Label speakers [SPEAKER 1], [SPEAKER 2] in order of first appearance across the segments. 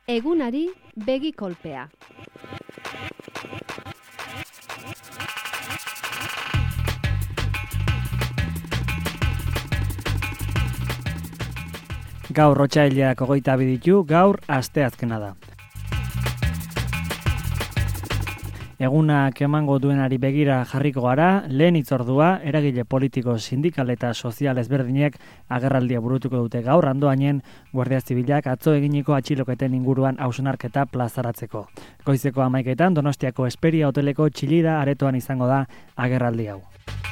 [SPEAKER 1] Egunari begi kolpea.
[SPEAKER 2] Gaur otsailak 22 ditu, gaur asteazkena da. Egunak emango duenari begira jarriko gara, lehen hitzordua, eragile politiko, sindikal eta sozial ezberdinek agerraldia burutuko dute gaur, Andoainen Guardia Zibilak atzo eginiko atxiloketen inguruan hausnarketa plazaratzeko. Goizeko 11:00 Donostiako Esperia hoteleko Txillida aretoan izango da agerraldi hau.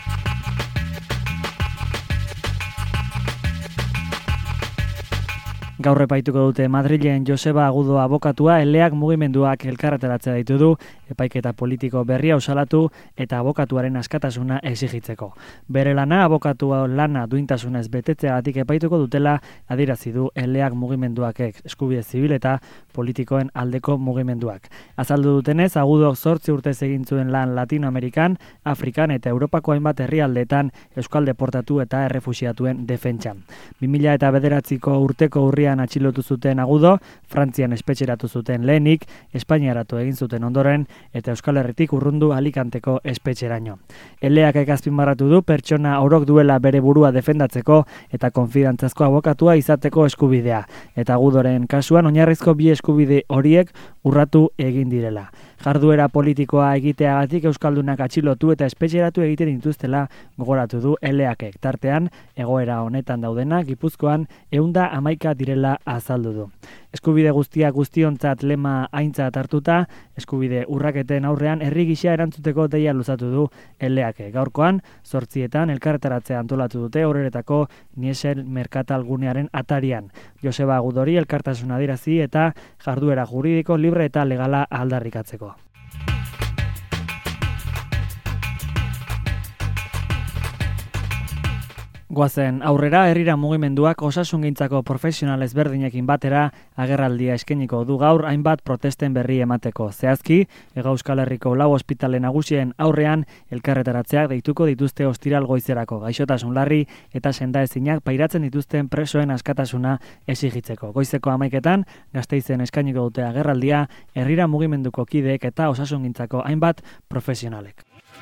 [SPEAKER 2] Gaur epaituko dute Madrilen Joseba Agudo abokatua, eleak mugimenduak elkarretaratzea ditu du, epaiketa politiko berria salatu eta abokatuaren askatasuna exigitzeko. Bere lana abokatua lana duintasunez betetzeagatik epaituko dutela adierazi du eleak mugimenduak eskubide zibil eta politikoen aldeko mugimenduak. Azaldu dutenez, Agudok 8 urtez egin zuen lan Latinoamerikan, Afrikan eta Europako hainbat herrialdeetan euskal deportatu eta errefuxiatuen defentsan. 2009 urteko urrian atxilotu zuten Agudo, Frantzian espetxeratu zuten lehenik, Espainiaratu egin zuten ondoren eta Euskal Herritik urrundu Alicanteko espetxeraino. Eleak azpimarratu du pertsona orok duela bere burua defendatzeko eta konfidantzazko abokatua izateko eskubidea, eta Agudoren kasuan oinarrizko bi eskubide horiek urratu egin direla. Jarduera politikoa egiteagatik euskaldunak atxilotu eta espetxeratu egiten dituztela gogoratu du eleakek. Tartean, egoera honetan daudena Gipuzkoan 111 direla azaldu du. Eskubide guztiak guztiontzat lema aintzat hartuta, eskubide urraketen aurrean herri gisa erantzuteko deia luzatu du eleakek. Gaurkoan, 8:00 elkarretaratzea antolatu dute Horretako Niesel Merkatal gunearen atarian. Joseba Agudori elkartasuna adierazi eta jarduera juridiko libre eta legala aldarrikatzeko. Goazen aurrera, herrira mugimenduak osasungintzako profesional ezberdinekin batera agerraldia eskainiko du gaur hainbat protesten berri emateko. Zehazki, Hego Euskal Herriko 4 ospitale nagusien aurrean elkarretaratzeak deituko dituzte ostiral goizerako, gaixotasun larri eta sendaezinak pairatzen dituzten presoen askatasuna exigitzeko. Goizeko 11:00 Gasteizen eskainiko dute agerraldia herrira mugimenduko kideek eta osasungintzako hainbat profesionalek.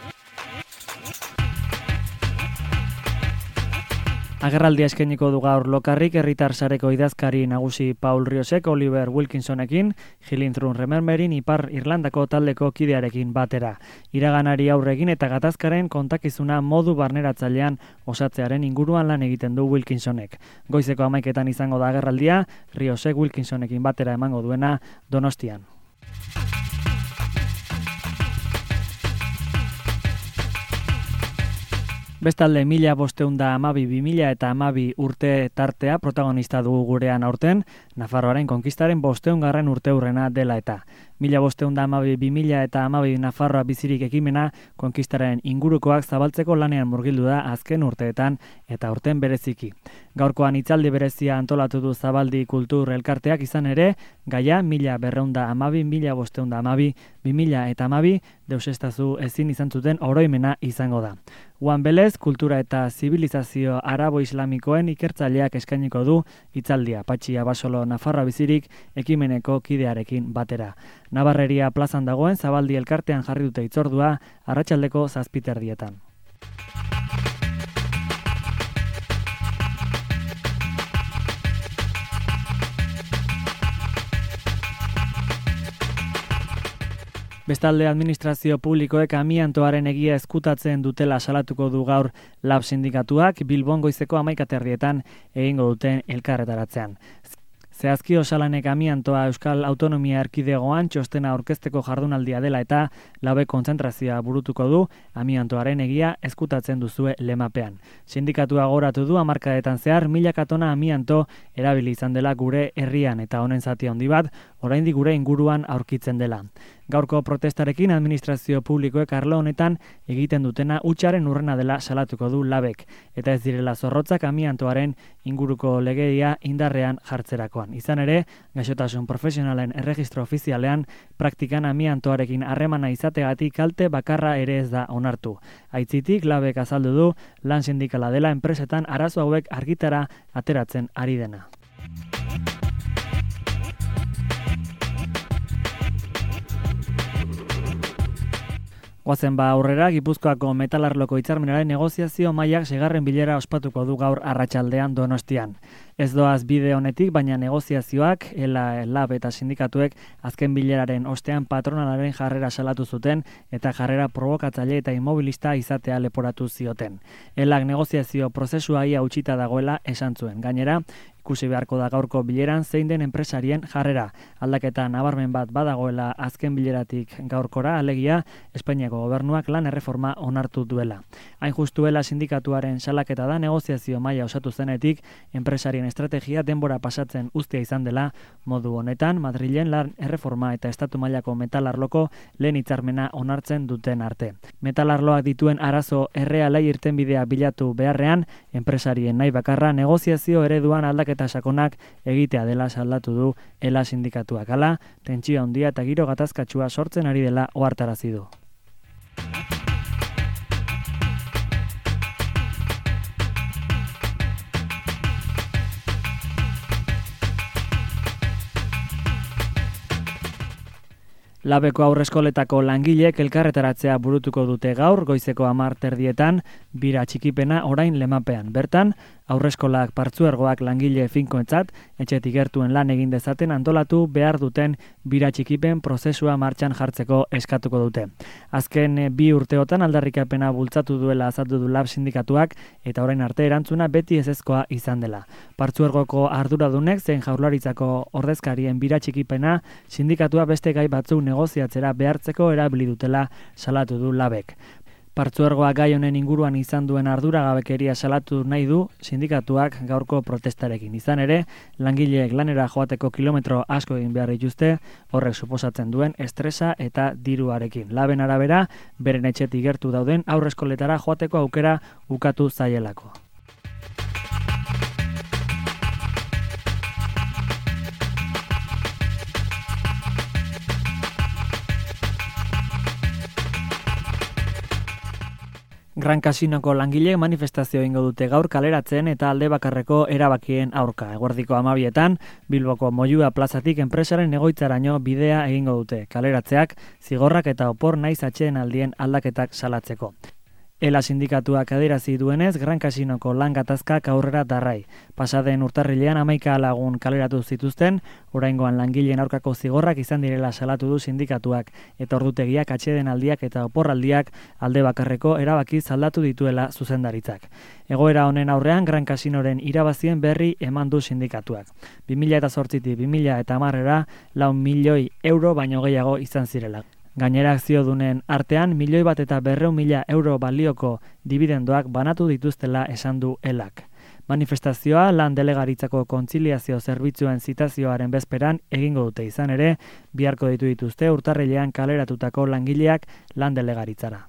[SPEAKER 2] Agerraldia eskainiko du gaur Lokarrik herritar sareko idazkari nagusi Paul Riosek, Oliver Wilkinsonekin, Healing Through Remembering Ipar Irlandako taldeko kidearekin batera. Iraganari aurre egin eta gatazkaren kontakizuna modu barneratzailean osatzearen inguruan lan egiten du Wilkinsonek. Goizeko 11:00 izango da agerraldia, Riosek Wilkinsonekin batera emango duena Donostian. Bestalde 1512-2012 urte tartea protagonista dugu gurean aurten, Nafarroaren konkistaren 500. urteurrena dela eta. 1512-2012 Nafarroa bizirik ekimena konkistaren ingurukoak zabaltzeko lanean murgildu da azken urteetan eta aurten bereziki. Gaurkoan hitzaldi berezia antolatu du Zabaldi Kultur Elkarteak izan ere, gaia 1212-1512-2012 deusestazu ezin izan zuten oroimena izango da. Juan Belez, kultura eta zibilizazio arabo-islamikoen ikertzaileak eskainiko du hitzaldia Patxi Abasolo Nafarroa bizirik ekimeneko kidearekin batera. Nabarreria plazan dagoen Zabaldi Elkartean jarri dute hitzordua arratsaldeko 7:30. Bestalde administrazio publikoek amiantoaren egia ezkutatzen dutela salatuko du gaur LAB sindikatuak Bilbon goizeko 11:30 egingo duten elkarretaratzean. Zehazki osalanek amiantoa Euskal Autonomia Erkidegoan txostena aurkezteko jardunaldia dela eta LAB kontzentrazioa burutuko du amiantoaren egia ezkutatzen duzue lemapean. Sindikatua gogoratu du hamarkadetan zehar 1000 tona amianto erabili izan dela gure herrian eta honen zati handi bat oraindik gure inguruan aurkitzen dela. Gaurko protestarekin administrazio publikoek arlo honetan egiten dutena hutsaren urrena dela salatuko du LABek, eta ez direla zorrotzak amiantoaren inguruko legedia indarrean jartzerakoan. Izan ere, gaixotasun profesionalen erregistro ofizialean praktikan amiantoarekin harremana izategatik kalte bakarra ere ez da onartu. Aitzitik LABek azaldu du lan sindikala dela enpresetan arazo hauek argitara ateratzen ari dena. Goazen aurrera, Gipuzkoako metalarloko hitzarmenaren negoziazio mailak 6. bilera ospatuko du gaur arratsaldean Donostian. Ez doaz bide honetik, baina negoziazioak, ELA, LAB eta sindikatuek azken bileraren ostean patronalaren jarrera salatu zuten eta jarrera provokatzaile eta immobilista izatea leporatu zioten. ELAk negoziazio prozesua ia utzita dagoela esan zuen. Gainera, ikusi beharko da gaurko bileran zein den enpresarien jarrera. Aldaketa nabarmen bat badagoela azken bileratik gaurkora, alegia Espainiako gobernuak lan erreforma onartu duela. Hain justuela sindikatuaren salaketa da negoziazio maila osatu zenetik, enpresarien estrategia denbora pasatzen uztea izan dela, modu honetan Madrilen lan erreforma eta estatu mailako metalarloko lehen hitzarmena onartzen duten arte. Metalarloak dituen arazo errealai irtenbidea bilatu beharrean, enpresarien nahi bakarra negoziazio ereduan aldaketa sakonak egitea dela salatu du ELA sindikatuak. Hala, tentsio handia eta giro gatazkatsua sortzen ari dela ohartarazi du. Labeko aurreskoletako langileek elkarretaratzea burutuko dute gaur, goizeko 10:00 bira txikipena orain Lemapean. Bertan, aurreskolak partzuergoak langile finkoentzat, etxetik gertuen lan egin dezaten antolatu behar duten bira txikipen prozesua martxan jartzeko eskatuko dute. Azken 2 urteotan aldarrikapena bultzatu duela azaldu du LAB sindikatuak eta orain arte erantzuna beti ezezkoa izan dela. Partzuergoko arduradunek zein Jaurlaritzako ordezkarien bira txikipena sindikatua beste gai batzuk negoziatzera behartzeko erabili dutela salatu du LABek. Partzuergoa gai honen inguruan izan duen arduragabekeria salatu nahi du sindikatuak gaurko protestarekin. Izan ere, langileek lanera joateko kilometro asko egin behar dituzte, horrek suposatzen duen estresa eta diruarekin. LABen arabera, beren etxetik gertu dauden aurreskoletara joateko aukera ukatu zaielako. Gran Casinoko langileek manifestazio egingo dute gaur kaleratzen eta alde bakarreko erabakien aurka. Eguerdiko 12:00 Bilboko Moyua plazatik enpresaren egoitzaraino bidea egingo dute. Kaleratzeak, zigorrak eta opor naiz atsedenaldien aldaketak salatzeko. ELA sindikatuak adierazi duenez, Gran Casinoko lan gatazkak aurrera darrai. Pasaden urtarrilean 11 lagun kaleratu zituzten, oraingoan langileen aurkako zigorrak izan direla salatu du sindikatuak, eta ordutegiak atsedenaldiak eta oporraldiak alde bakarreko erabaki aldatu dituela zuzendaritzak. Egoera honen aurrean Gran Casinoren irabazien berri eman du sindikatuak. 2008tik 2010era 4 milioi euro baino gehiago izan zirela. Gainera akziodunen artean 1,2 euro balioko dibidendoak banatu dituztela esan du ELAk. Manifestazioa lan delegaritzako kontziliazio zerbitzuen zitazioaren bezperan egingo dute, izan ere, biharko dituzte urtarrilean kaleratutako langileak lan delegaritzara.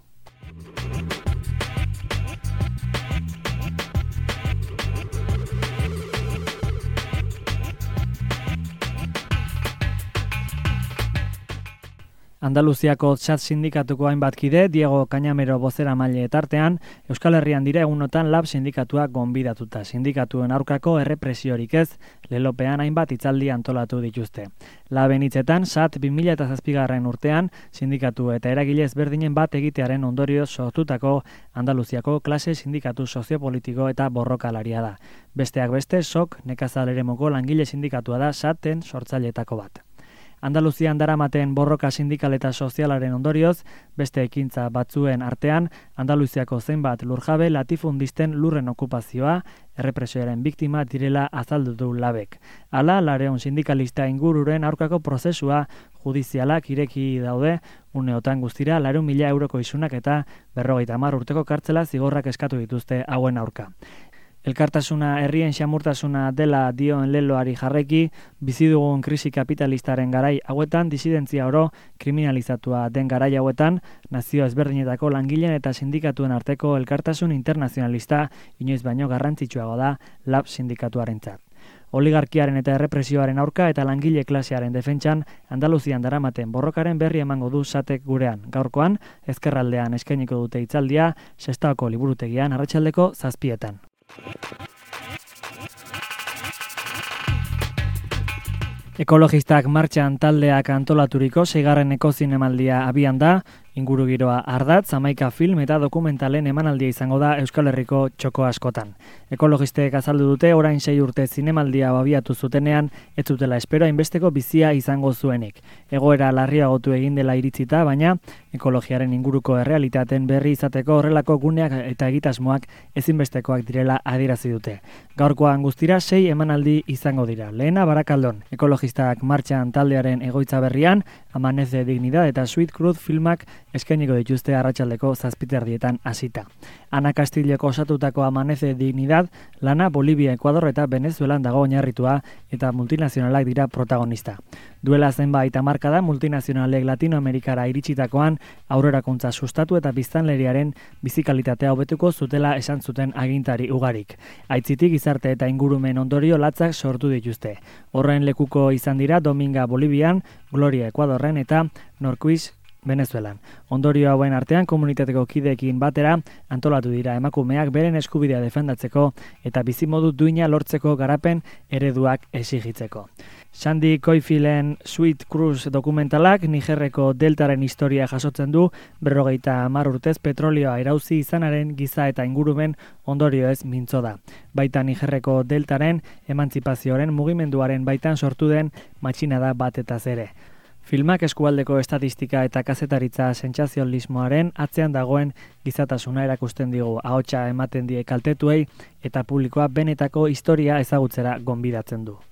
[SPEAKER 2] Andaluziako txat sindikatuko hainbat kide, Diego Cañamero bozeramaile tartean, Euskal Herrian dira egunotan LAB sindikatua gonbidatuta. Sindikatuen aurkako errepresiorik ez, lelopean hainbat hitzaldi antolatu dituzte. LABen hitzetan, SAT 2007 urtean, sindikatu eta eragile ezberdinen bat egitearen ondorioz sortutako Andaluziako klase sindikatu soziopolitiko eta borrokalaria da. Besteak beste, SOK nekazal eremuko langile sindikatua da SATen sortzaileetako bat. Andaluzian daramaten borroka sindikal eta sozialaren ondorioz, beste ekintza batzuen artean, Andaluziako zenbat lurjabe latifundisten lurren okupazioa, errepresioaren biktima direla azaldu du LABek. Hala, 200 sindikalista ingururen aurkako prozesua judizialak ireki daude, uneotan guztira 400.000 euroko isunak eta 50 urteko kartzela zigorrak eskatu dituzte hauen aurka. Elkartasuna herrien xamurtasuna dela dioen leloari jarreki, bizi dugun krisi kapitalistaren garai hauetan, disidentzia oro kriminalizatua den garai hauetan, nazio ezberdinetako langileen eta sindikatuen arteko elkartasun internazionalista inoiz baino garrantzitsuago da LAB sindikatuarentzat. Oligarkiaren eta errepresioaren aurka eta langile klasearen defentsan Andaluzian daramaten borrokaren berri emango du SATek gurean. Gaurkoan, ezkerraldean eskainiko dute hitzaldia, Sestaoko liburutegian arratsaldeko 7:00. Ekologistak martxan taldeak antolaturiko 6. ekozinemaldia abian da, Ingurugiroa ardatz, 11 film eta dokumentalen emanaldia izango da Euskal Herriko txoko askotan. Ekologistek azaldu dute orain 6 urte zinemaldia abiatu zutenean, ez zutela espero hainbesteko bizia izango zuenik. Egoera larriagotu egin dela iritzita, baina ekologiaren inguruko errealitaten berri izateko horrelako guneak eta egitasmoak ezinbestekoak direla adierazi dute. Gaurkoan guztira 6 emanaldi izango dira. Lehena Barakaldon, ekologistak martxan taldearen egoitza berrian, Amanece Dignidad eta Sweet Cruz filmak eskainiko dituzte arratsaldeko 7:00 hasita. Ana Castilleko osatutako Amanece Dignidad lana Bolivia, Ekuador eta Venezuelan dago oinarritua eta multinazionalak dira protagonista. Duela zenbait hamarkada multinazionalek Latinoamerikara iritsitakoan aurrerakuntza sustatu eta biztanleriaren bizikalitatea hobetuko zutela esan zuten agintari ugarik. Aitzitik gizarte eta ingurumen ondorio latzak sortu dituzte. Horren lekuko izan dira Dominga Bolivian, Gloria Ekuadorren eta Norquis Venezuelan. Ondorio hauen artean komunitateko kideekin batera antolatu dira emakumeak beren eskubidea defendatzeko eta bizimodu duina lortzeko garapen ereduak exigitzeko. Sandy Koifilen Sweet Cruz dokumentalak Nigerreko deltaren historia jasotzen du 50 urtez petrolioa erauzi izanaren giza eta ingurumen ondorioez mintzo da. Baita Nigerreko deltaren emantzipazioaren mugimenduaren baitan sortu den matxinada batetaz ere. Filmak eskualdeko estatistika eta kazetaritza sentsazionalismoaren atzean dagoen gizatasuna erakusten digu, ahotsa ematen die kaltetuei eta publikoa benetako historia ezagutzera gonbidatzen du.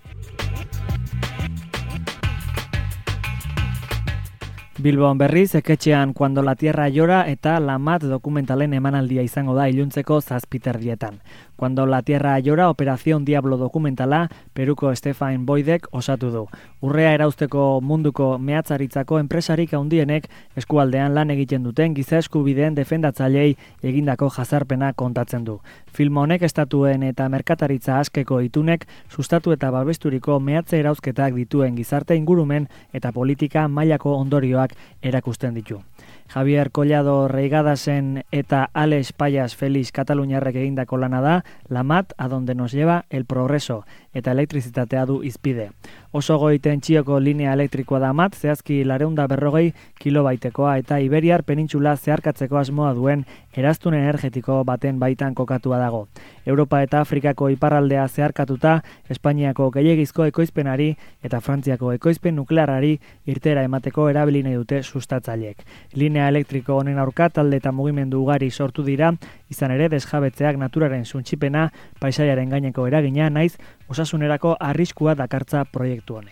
[SPEAKER 2] Bilbon berriz, eketxean Cuando la Tierra Llora eta La Mat dokumentalen emanaldia izango da iluntzeko 7:00. Cuando la Tierra Llora Operación Diablo dokumentala Peruko Stefan Boydek osatu du. Urrea erauzteko munduko mehatzaritzako enpresarik handienek eskualdean lan egiten duten giza eskubideen defendatzailei egindako jazarpena kontatzen du. Film honek estatuen eta merkataritza askeko itunek sustatu eta babesturiko mehatze erauzketak dituen gizarte ingurumen eta politika mailako ondorioak erakusten ditu. Javier Collado Reigadasen eta Alex Payas Feliz Kataluniarrek egindako lana da La Mat a donde nos lleva el progreso eta elektrizitatea du izpide. Oso goi tentsioko linea elektrikoa da Mat, zehazki 440 kilobaitekoa eta Iberiar penintxula zeharkatzeko asmoa duen eraztun energetiko baten baitan kokatua dago. Europa eta Afrikako iparraldea zeharkatuta Espainiako gehiegizko ekoizpenari eta Frantziako ekoizpen nuklearrari irtera emateko erabili nahi dute sustatzaileek. Linea elektriko honen aurka talde eta mugimendu ugari sortu dira, izan ere desjabetzeak naturaren suntsipena, paisaiaren gaineko eragina naiz osasunerako arriskua dakartza proiektu honek.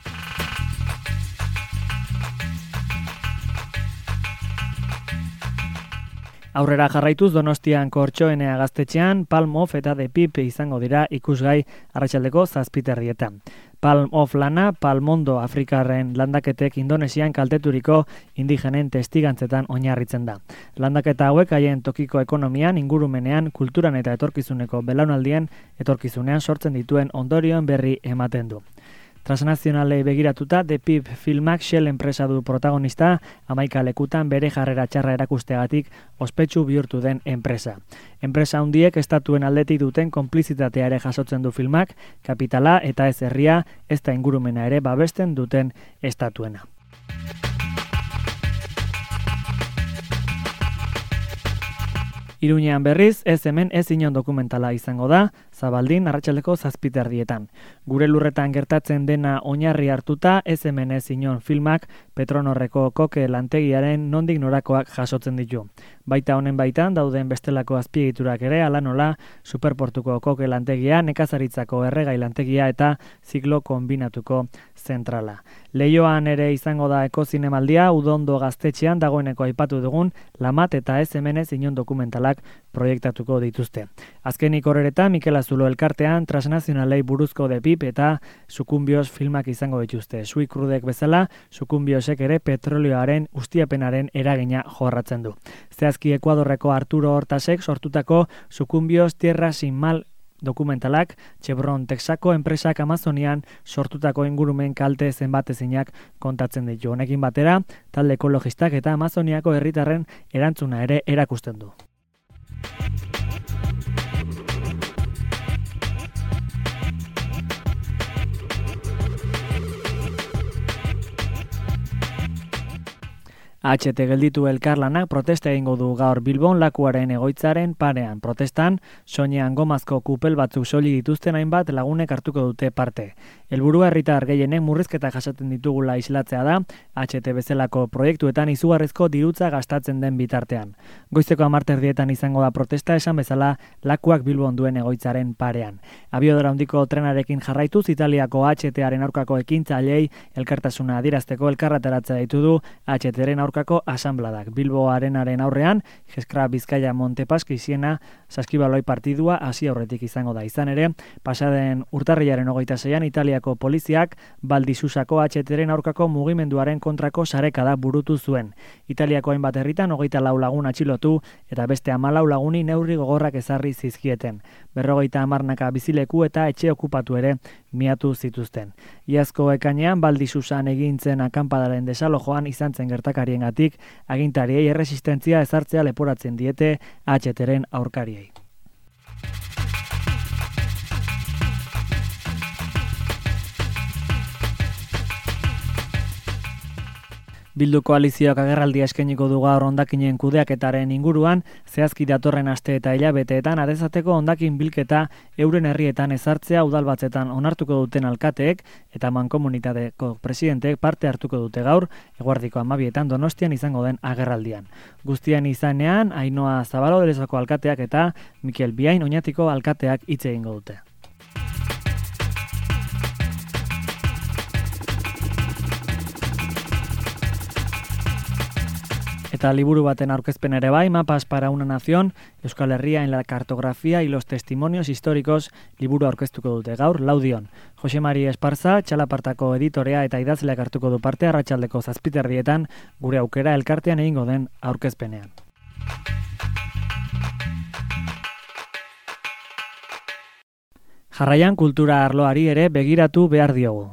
[SPEAKER 2] Aurrera jarraituz Donostian Kortxoenea gaztetxean Palm Off eta The Pip izango dira ikusgai arratsaldeko 7:00. Palm Off lana Palmondo Afrikarren landaketek Indonesian kalteturiko indigenen testigantzetan oinarritzen da. Landaketa hauek haien tokiko ekonomian, ingurumenean, kulturan eta etorkizuneko belaunaldien etorkizunean sortzen dituen ondorioen berri ematen du. Transnazionalei begiratuta, The Pip filmak Shell enpresa du protagonista, 11 lekutan bere jarrera txarra erakusteagatik ospetsu bihurtu den enpresa. Enpresa handiek estatuen aldetik duten konplizitatea ere jasotzen du filmak, kapitala eta ez herria, ez da ingurumena ere babesten duten estatuena. Iruñean berriz, ez hemen ez inon dokumentala izango da, Zabaldin arratsaldeko 7:00. Gure lurretan gertatzen dena oinarri hartuta, ez hemen ez inon filmak Petronorreko koke lantegiaren nondik norakoak jasotzen ditu. Baita honen baitan dauden bestelako azpiegiturak ere, hala nola Superportuko koke lantegia, nekazaritzako erregai lantegia eta ziklo konbinatuko zentrala. Leioan ere izango da ekozinemaldia, Udondo gaztetxean dagoeneko aipatu dugun La Mat eta ez hemen ez inon dokumentalak proiektatuko dituzte. Azkenik horretan Mikel Azulo elkartean transnazionalei buruzko The Pip eta Sukunbios filmak izango dituzte. Sweet Cruzek bezala, Sukunbiosek ere petrolioaren ustiapenaren eragina jorratzen du. Zehazki Ekuadorreko Arturo Hortasek sortutako Sukunbios Tierra Sin Mal dokumentalak Chevron Texaco enpresak Amazonian sortutako ingurumen kalte zenbatezinak kontatzen ditu. Honekin batera, talde ekologistak eta Amazoniako herritarren erantzuna ere erakusten du. AHT gelditu elkarlanak protesta egingo du gaur Bilbon lakuaren egoitzaren parean. Protestan, soinean gomazko kupel batzuk soilik dituzten hainbat lagunek hartuko dute parte. Helburua herritar gehienek murrizketa jasaten ditugula islatzea da, AHT bezalako proiektuetan izugarrizko dirutza gastatzen den bitartean. Goizeko 10:00 izango da protesta, esan bezala lakuak Bilbon duen egoitzaren parean. Abiadura handiko trenarekin jarraituz Italiako AHTaren aurkako ekintzaileei elkartasuna adierazteko elkarretaratzea ditu du AHTren aurkako asanbladak. Bilbo Arenaren aurrean, Geskra Bizkaia Montepaschi Siena saskibaloi partidua hasi aurretik izango da. Izan ere, pasaden urtarrilaren 26an Italiako poliziak Baldisusako AHTren aurkako mugimenduaren kontrako sarekada burutu zuen. Italiako hainbat herritan 24 lagun atxilotu eta beste 14 laguni neurri gogorrak ezarri zizkieten. 50 bizileku eta etxe okupatu ere miatu zituzten. Iazko ekainean Baldisusan egintzen akanpadaren desalojoan izan zen gertakariengatik agintariei erresistentzia ezartzea leporatzen diete AHTren aurkariei. Bildu koalizioak agerraldia eskainiko du gaur hondakinen kudeaketaren inguruan, zehazki datorren aste eta hilabeteetan adezateko hondakin bilketa euren herrietan ezartzea udalbatzetan onartuko duten alkateek eta mankomunitateko presidenteek parte hartuko dute gaur, eguerdiko 12etan Donostian izango den agerraldian. Guztian izanean, Ainhoa Zabalo de Lezako alkateak eta Mikel Biain Oñatiko alkateak hitz egingo dute. Eta liburu baten aurkezpen ere bai, Mapas para una nación, Euskal Herria en la cartografía y los testimonios históricos liburu aurkeztuko dute gaur, Laudion. Jose Mari Esparza, Txalapartako editorea eta idazleak hartuko du parte arratsaldeko 7:00 gure aukera elkartean egingo den aurkezpenean. Jarraian kultura arloari ere begiratu behar diogu.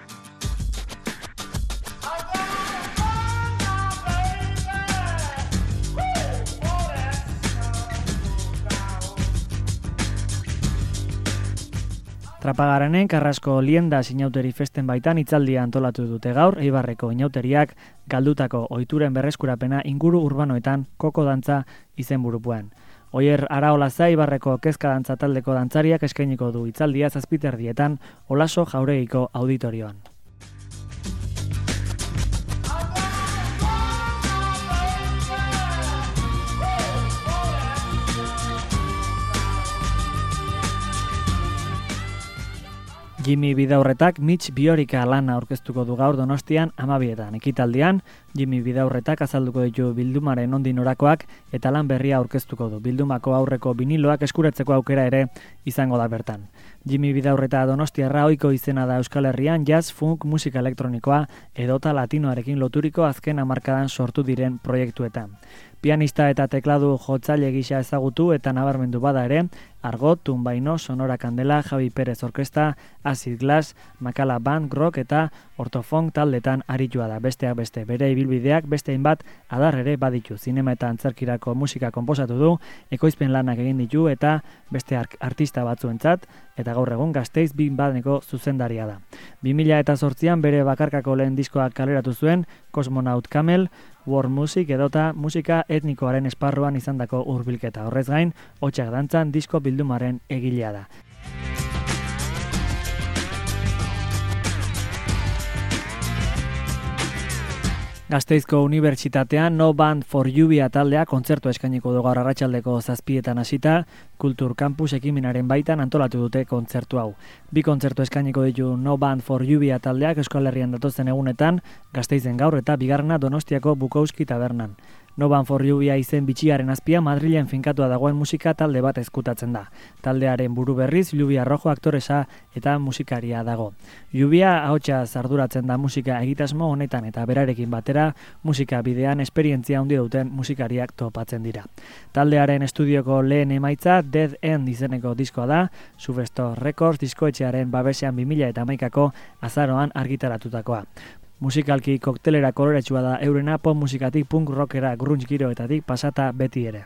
[SPEAKER 2] Trapagaranen Karrasko Lienda inauteri festen baitan hitzaldia antolatu dute gaur, Eibarreko inauteriak galdutako ohituren berreskurapena inguru urbanoetan koko dantza izenburupean. Oier Araolaza Eibarreko kezka dantza taldeko dantzariak eskainiko du hitzaldia 7:00 Olaso Jauregiko auditorioan. Jimmy Bidaurretak Mitch Biorika lana aurkeztuko du gaur Donostian 12etan. Ekitaldian, Jimmy Bidaurretak azalduko ditu bildumaren nondik norakoak eta lan berria aurkeztuko du. Bildumako aurreko biniloak eskuratzeko aukera ere izango da bertan. Jimmy Bidaurreta Donostiarra ohiko izena da Euskal Herrian jazz, funk, musika elektronikoa edota latinoarekin loturiko azken hamarkadan sortu diren proiektuetan. Pianista eta tekladu jotzaile gisa ezagutu eta nabarmendu bada ere, Argot, Tumbaino, Sonora Kandela, Javi Perez Orkesta, Acid Glass, Makala Band, Rock eta Ortofunk taldetan aritua da. Besteak beste, bere ibilbideak beste hainbat adar ere baditu. Zinema eta antzerkirako musika konposatu du, ekoizpen lanak egin ditu eta beste artista batzuentzat, eta gaur egun Gasteiz Big Bandeko zuzendaria da. 2008an bere bakarkako lehen diskoak kaleratu zuen, Cosmonaut Camel, World Music edota musika etnikoaren esparruan izandako hurbilketa. Horrez gain, Hotsak dantzan disko bildumaren egilea da. Gasteizko Unibertsitatean No Band for Lluvia taldea kontzertu eskainiko du gaur arratsaldeko 7:00 hasita, Kultur Campus ekimenaren baitan antolatu dute kontzertu hau. Bi kontzertu eskainiko ditu No Band for Lluvia taldeak Euskal Herrian datozen egunetan, Gasteizen gaur eta bigarrena Donostiako Bukowski tabernan. No Band for Lluvia izen bitxiaren azpia Madrilen finkatua dagoen musika talde bat ezkutatzen da. Taldearen buru berriz Lluvia Rojo aktoresa eta musikaria dago. Lluvia ahotsaz arduratzen da musika egitasmo honetan eta berarekin batera musika bidean esperientzia handia duten musikariak topatzen dira. Taldearen estudioko lehen emaitza Dead End izeneko diskoa da, Subestor Records diskoetxearen babesean 2011ko azaroan argitaratutakoa. Musikalki koktelera koloretsua da eurena, pop musikatik punk rockera grunge giroetatik pasata beti ere.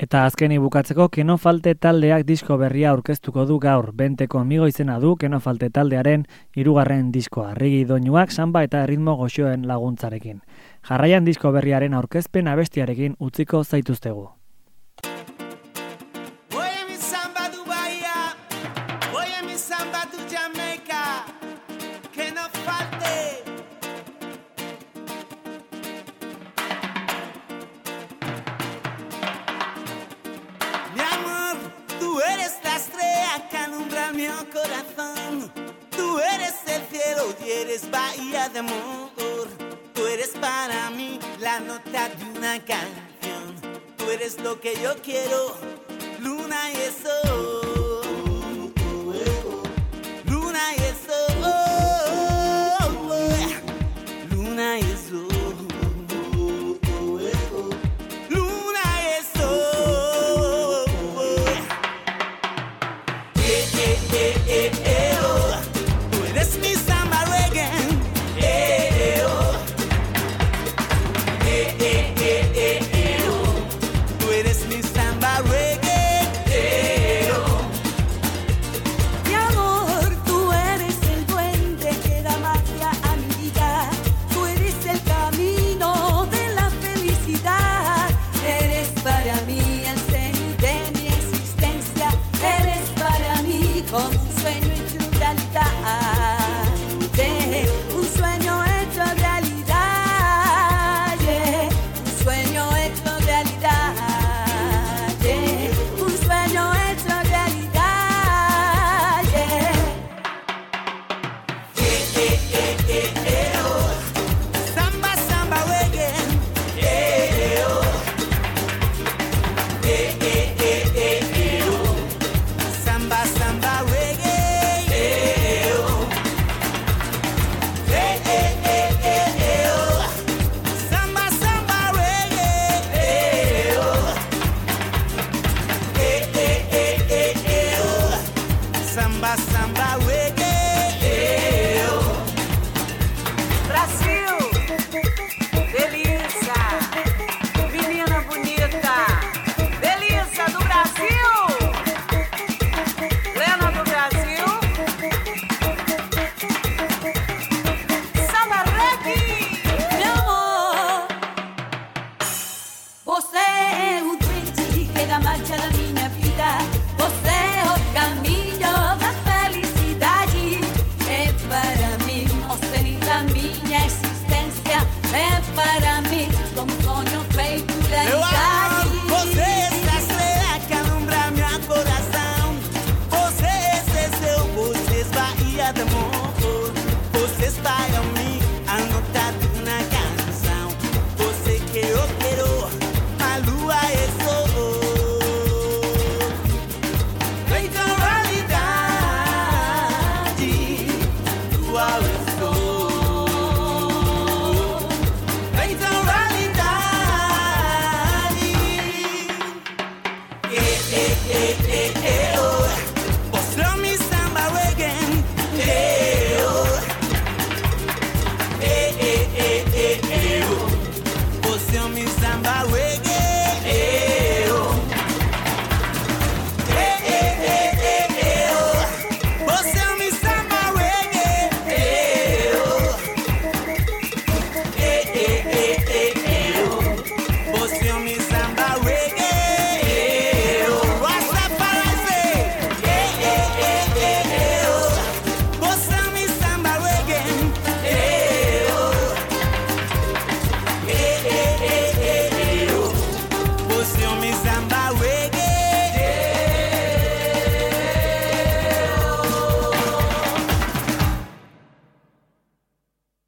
[SPEAKER 2] Eta azkeni bukatzeko, Que no falte taldeak disko berria aurkeztuko du gaur. Vente conmigo izena du Que no falte taldearen 3. diskoa. Rigi doinuak, samba eta erritmo goxoen laguntzarekin. Jarraian disko berriaren aurkezpen abestiarekin utziko zaituztegu.
[SPEAKER 3] Mi corazón, tú eres el cielo y eres bahía de amor. Tú eres para mí la nota de una canción. Tú eres lo que yo quiero, luna y sol. Luna y sol. Luna y sol.
[SPEAKER 4] Você é o trem que da marcha da minha vida.